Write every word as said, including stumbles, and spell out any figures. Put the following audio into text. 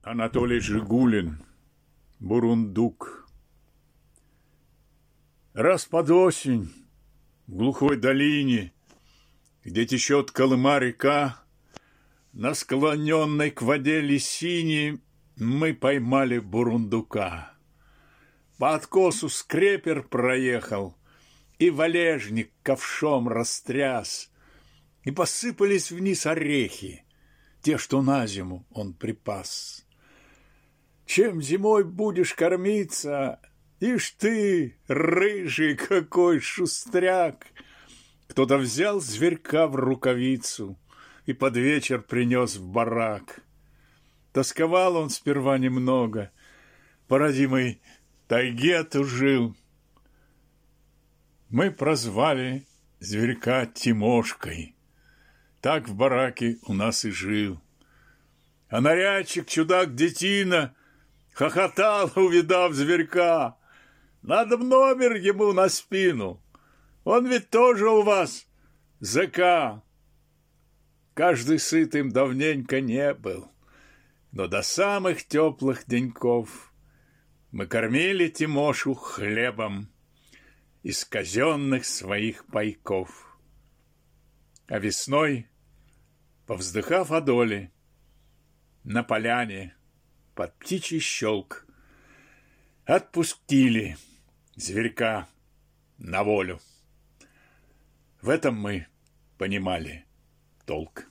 Анатолий Жигулин, Бурундук. Раз под осень в глухой долине, где течет Колыма-река, на склоненной к воде лисине мы поймали бурундука. По откосу скрепер проехал, и валежник ковшом растряс, и посыпались вниз орехи, те, что на зиму он припас. Чем зимой будешь кормиться, ишь ты, рыжий какой шустряк! Кто-то взял зверька в рукавицу и под вечер принес в барак. Тосковал он сперва немного, по родимой тайге тужил. Мы прозвали зверька Тимошкой, так в бараке у нас и жил. А нарядчик, чудак-детина, хохотал, увидав зверька. Надо в номер ему на спину, он ведь тоже у вас зэка. Каждый сытым давненько не был, но до самых теплых деньков мы кормили Тимошу хлебом из казенных своих пайков. А весной, повздыхав о доле, на поляне под птичий щелк отпустили зверька на волю. В этом мы понимали толк.